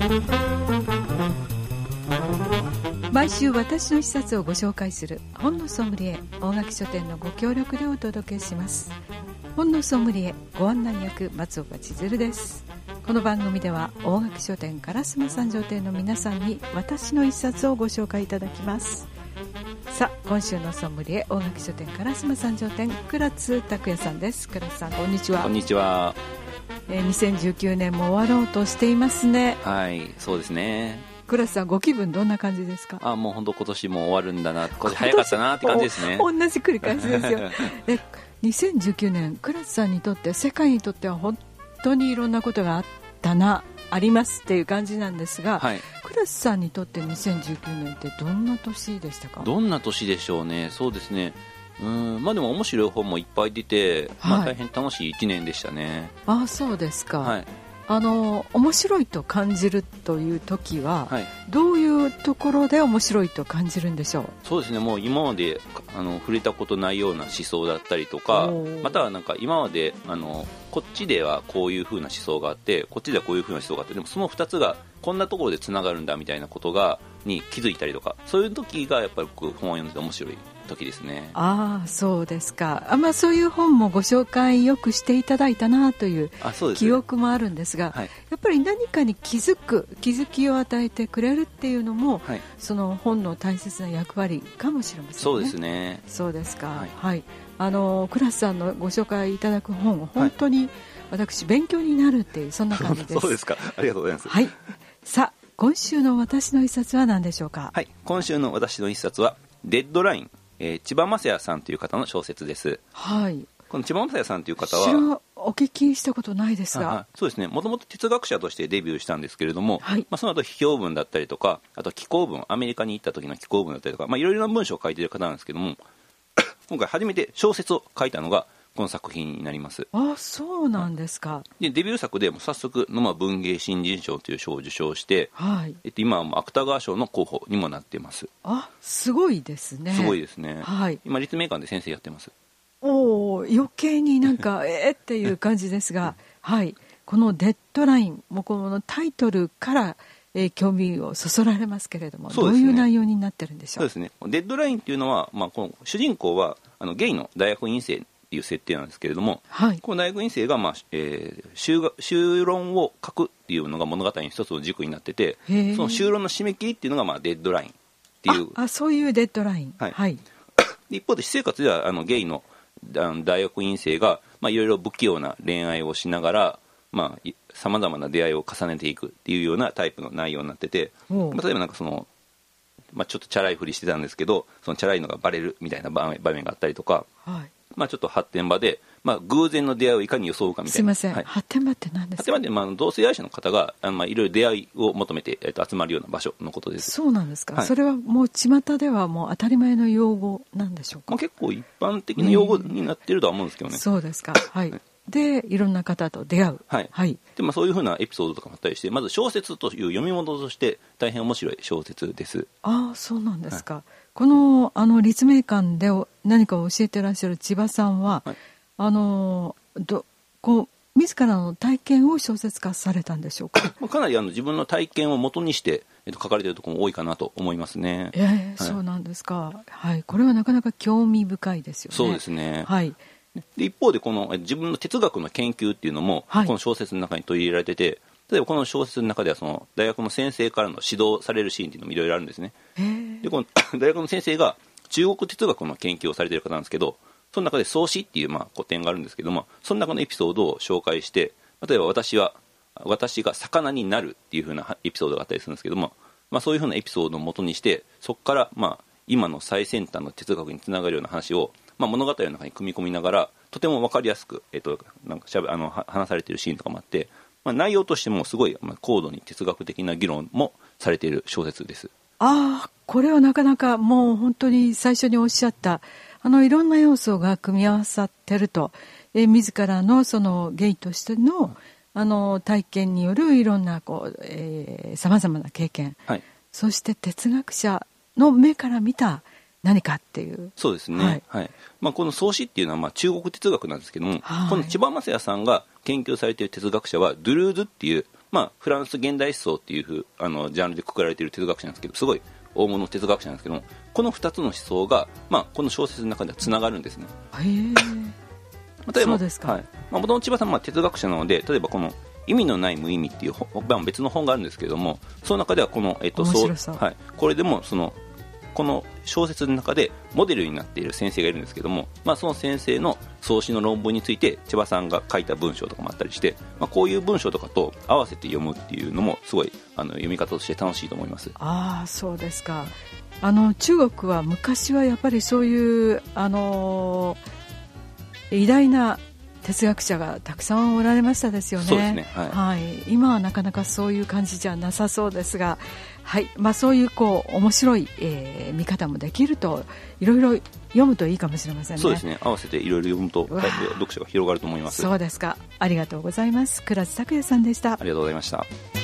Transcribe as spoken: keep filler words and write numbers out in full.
毎週私の一冊をご紹介する本のソムリエ、大垣書店のご協力でお届けします。本のソムリエご案内役、松岡千鶴です。この番組では大垣書店烏丸三条店の皆さんに私の一冊をご紹介いただきます。さあ、今週のソムリエ、大垣書店烏丸三条店、倉津拓也さんです。倉津さん、こんにちは。 こんにちは。 えー、にせんじゅうきゅうねんも終わろうとしていますね。 はい、そうですね。 倉津さん、ご気分どんな感じですか？ あ、もう本当今年も終わるんだな、今年早かったなって感じですね。 同じ繰り返しですよ。で、にせんじゅうきゅうねん、倉津さんにとって、世界にとっては本当にいろんなことがあったな、ありますっていう感じなんですが、はい、倉津さんにとってにせんじゅうきゅうねんってどんな年でしたか？ どんな年でしょうね。そうですね、うーん、まあでも面白い本もいっぱい出て、はい、まあ、大変楽しいいちねんでしたね。 ああ、そうですか。 はい、 あの面白いと感じるという時は、 はい、 どういうところで面白いと感じるんでしょう？ そうですね、もう今まであの触れたことないような思想だったりとか、またはなんか今まであのこっちではこういう風な思想があって、こっちではこういう風な思想があって、でもそのふたつがこんなところでつながるんだみたいなことがに気づいたりとか、そういう時がやっぱり僕本を読んで面白い時ですね。 ああ、そうですか。あ、まあ、そういう本もご紹介よくしていただいたなという記憶もあるんですが、はい、やっぱり何かに気づく、気づきを与えてくれるっていうのも、はい、その本の大切な役割かもしれませんね。 そうですね。 そうですか。はい、はい、あの倉津さんのご紹介いただく本、本当に私勉強になるっていう、そんな感じです。 そうですか。ありがとうございます。 はい、さあ、今週の私の一冊は何でしょうか？ はい、今週の私の一冊はデッドライン、えー、千葉雅也さんという方の小説です。 はい。この千葉雅也さんという方はお聞きしたことないですが、 あ、そうですね、もともと哲学者としてデビューしたんですけれども、 はい、 まあ、その後批評文だったりとか、あと気候文、アメリカに行った時の気候文だったりとか、まあ、いろいろな文章を書いている方なんですけども今回初めて小説を書いたのがこの作品になります。 あ、そうなんですか。 でデビュー作でも早速野間文芸新人賞という賞を受賞して、はい、えっと、今はもう芥川賞の候補にもなっています。 あ、すごいですね。 すごいですね、 はい、 今立命館で先生やってます。 おー、余計になんかえーっていう感じですがはい、このデッドライン、もうこのタイトルから、えー、興味をそそられますけれども、ね、どういう内容になってるんでしょう？そうですね、 デッドラインっていうのは、まあ、この主人公はあのゲイの大学院生っていう設定なんですけれども、はい、この大学院生が、まあえー、修, 修論を書くっていうのが物語の一つの軸になってて、その修論の締め切りっていうのが、まあ、デッドラインっていう、 ああ、そういうデッドライン、はいはい、 一方で私生活ではあのゲイの大学院生が、まあ、いろいろ不器用な恋愛をしながらさまざ、まな出会いを重ねていくっていうようなタイプの内容になってて、まあ、例えばなんかその、まあ、ちょっとチャラいふりしてたんですけど、そのチャラいのがバレるみたいな場面、場面があったりとか、はい、まあ、ちょっと発展場で、まあ、偶然の出会いをいかに装うかみたいな。 すいません、はい、発展場って何ですか？ 発展場って、まあ、同性愛者の方があの、まあ、いろいろ出会いを求めて、えっと、集まるような場所のことです。 そうなんですか、 はい、 それはもう巷ではもう当たり前の用語なんでしょうか？ まあ、結構一般的な用語になっているとは思うんですけどね。 そうですか、はい、でいろんな方と出会う、 はいはい、でまあ、そういうふうなエピソードとかもあったりして、まず小説という読み物として大変面白い小説です。 ああ、そうなんですか、はい、この、あの立命館で何かを教えてらっしゃる千葉さんは、はい、あのどこう自らの体験を小説化されたんでしょうか？ かなりあの自分の体験を元にして、えっと、書かれているところも多いかなと思いますね。 えーはい、そうなんですか、はい、これはなかなか興味深いですよね。 そうですね、 はい、 で一方でこの自分の哲学の研究っていうのも、はい、この小説の中に取り入れられてて、例えばこの小説の中ではその大学の先生からの指導されるシーンっていうのもいろいろあるんですね。でこの大学の先生が中国哲学の研究をされている方なんですけど、その中で創始っていうまあ古典があるんですけども、その中のエピソードを紹介して、例えば私は私が魚になるっていう風なエピソードがあったりするんですけども、まあ、そういう風なエピソードを元にして、そこからまあ今の最先端の哲学につながるような話を、まあ、物語の中に組み込みながら、とても分かりやすく、えっと、なんかしゃべあの話されているシーンとかもあって、まあ、内容としてもすごい、まあ、高度に哲学的な議論もされている小説です。 ああ、これはなかなかもう本当に最初におっしゃったあのいろんな要素が組み合わさってると、えー、自らのそのゲイとしての、あの体験によるいろんなこう、えー、様々な経験、はい、そして哲学者の目から見た何かっていう。 そうですね、はいはい、まあ、この創始っていうのはまあ中国哲学なんですけども、はい、この千葉雅也さんが研究されている哲学者はドゥルーズっていう、ままあ、フランス現代思想っていうあのジャンルでくくられている哲学者なんですけど、すごい大物哲学者なんですけども、このふたつの思想が、まあ、この小説の中ではつながるんですね。 へー、 例えば、 そうですか。 はい、まあ、元々千葉さんは哲学者なので、例えばこの意味のない無意味っていう本、別の本があるんですけれども、その中ではこの、えっと、 面白そう、 はい、これでもそのこの小説の中でモデルになっている先生がいるんですけども、まあ、その先生の創始の論文について千葉さんが書いた文章とかもあったりして、まあ、こういう文章とかと合わせて読むっていうのもすごいあの読み方として楽しいと思います。 ああ、そうですか。あの中国は昔はやっぱりそういうあの偉大な哲学者がたくさんおられましたですよね。 そうですね、はいはい、今はなかなかそういう感じじゃなさそうですが、はい、まあ、そういうこう面白い、えー、見方もできると、いろいろ読むといいかもしれませんね。 そうですね、合わせていろいろ読むと読書が広がると思います。 そうですか。ありがとうございます。倉津拓也さんでした。 ありがとうございました。